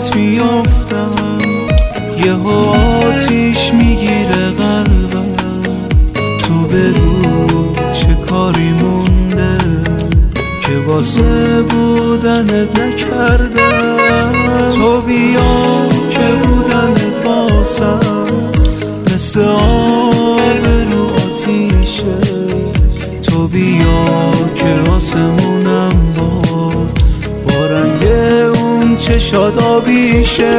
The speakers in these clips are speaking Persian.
یادت میافتم، یه آتیش میگیره قلبم. تو بگو چه کاری مونده که واسه بودنت نکردم. تو بیا که بودنت واسم مثل آب رو آتیشه. تو بیا که آسمونم با رنگ اون چشات آبیشه.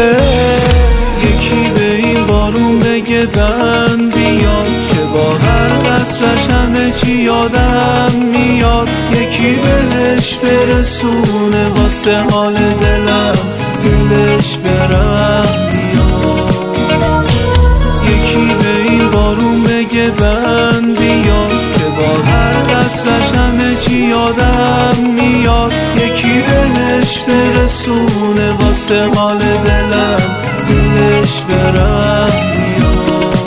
یکی به این بارون بگه بند بیاد که با هر قطرش همه چی یادم میاد. یکی بهش برسونه واسه حال دلم دلش برم بیاد. یکی به این بارون بگه بند بیاد که با هر قطرش همه چی یادم میاد. یکی بهش برسونه واسه حال دلم دلش برم بیاد.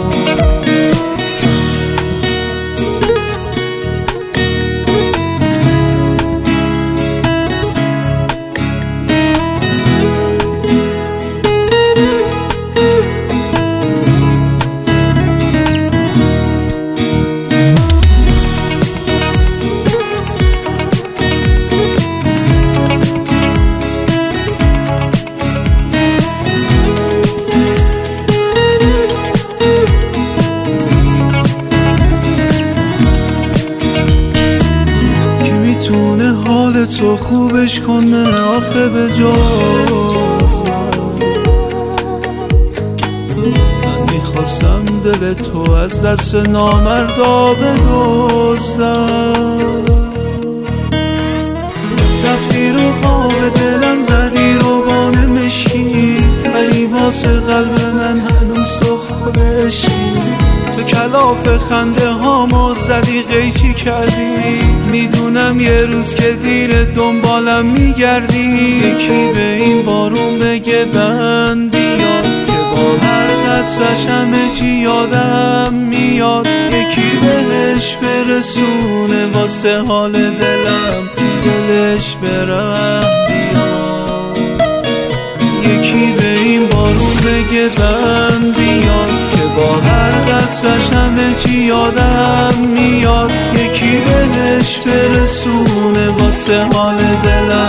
میتونه حال تو خوبش کنه آخه به جز من میخواستم دل تو از دست نامردا بدزدم. رفتی رو خواب دلم زدی رو بان مشکی، ولی واسه قلب من هنوز تو خودشی. تو کلاف خنده هامو زدی قیچی کردی، میدونم یه روز که دیر دنبالم میگردی. یکی به این بارون بگه بند بیاد که با هر قطرش همه چی یادم میاد. یکی بهش برسونه واسه حال دلم دلش برم بیاد. یکی به این بارون بگه بند بیاد که با هر قطرش همه چی یادم میاد. یکی بهش برسونه واسه حال دلم